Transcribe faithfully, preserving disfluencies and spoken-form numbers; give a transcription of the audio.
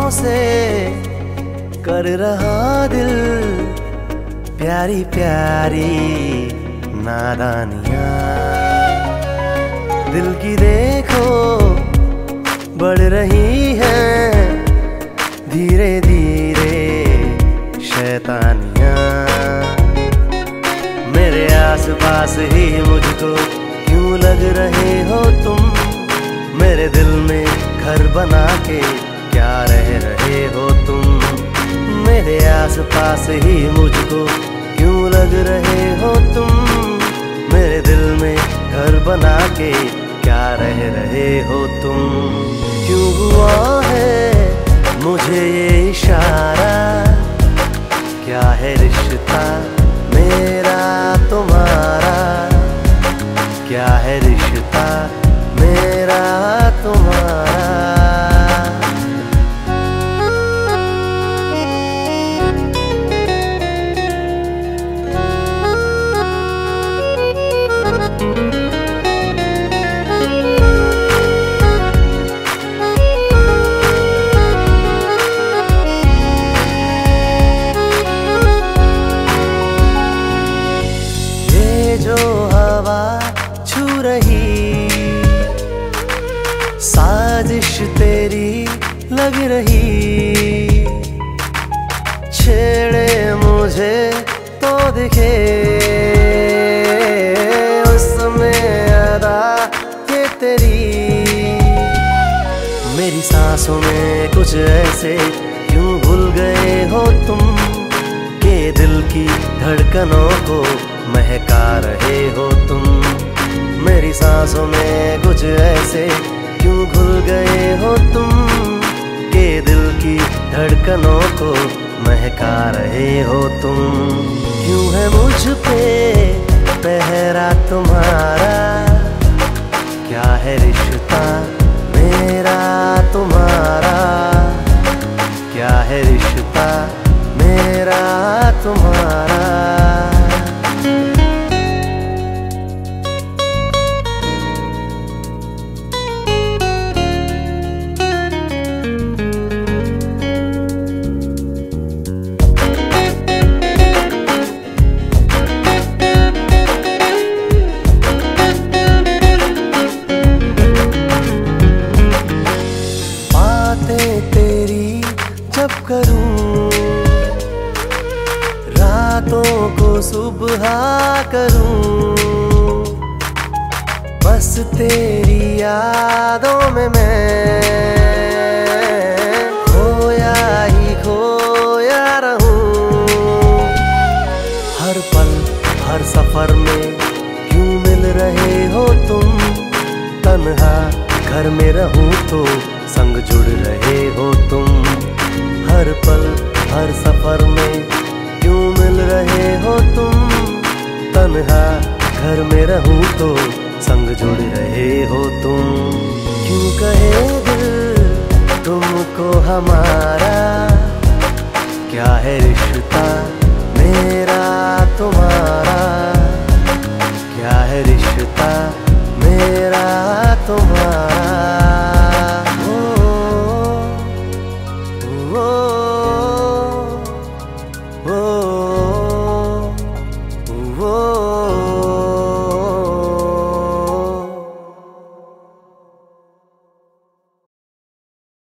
से कर रहा दिल प्यारी प्यारी नादानियां। दिल की देखो बढ़ रही है धीरे धीरे शैतानियां। मेरे आसपास ही मुझको क्यों लग रहे हो तुम, मेरे दिल में घर बना के क्या रह रहे हो तुम। मेरे आसपास ही मुझको क्यों लग रहे हो तुम, मेरे दिल में घर बना के क्या रह रहे हो तुम। क्यों हुआ है मुझे ये इशारा, क्या है रिश्ता मेरा तुम्हारा, क्या है रिश्ता मेरा तुम्हारा। जो हवा छू रही साजिश तेरी लग रही, छेड़े मुझे तो दिखे उसमें अदा ये तेरी। मेरी सांसों में कुछ ऐसे क्यों भूल गए हो तुम, के दिल की धड़कनों को महका रहे हो तुम। मेरी सांसों में कुछ ऐसे क्यों घुल गए हो तुम, के दिल की धड़कनों को महका रहे हो तुम। क्यों है मुझ पे पहरा तुम्हारा, क्या है रिश्ता मेरा तुम्हारा, क्या है रिश्ता मेरा तुम्हारा। तेरी जब करूं रातों को सुबह करूं, बस तेरी यादों में मैं खोया ही खोया रहूं। हर पल हर सफर में क्यों मिल रहे हो तुम, तन्हा घर में रहूं तो संग जुड़ रहे हो तुम। हर पल हर सफर में क्यों मिल रहे हो तुम, तन्हा घर में रहूं तो संग जुड़ रहे हो तुम। क्यों कहे दिल तुमको हमारा, क्या है रिश्ता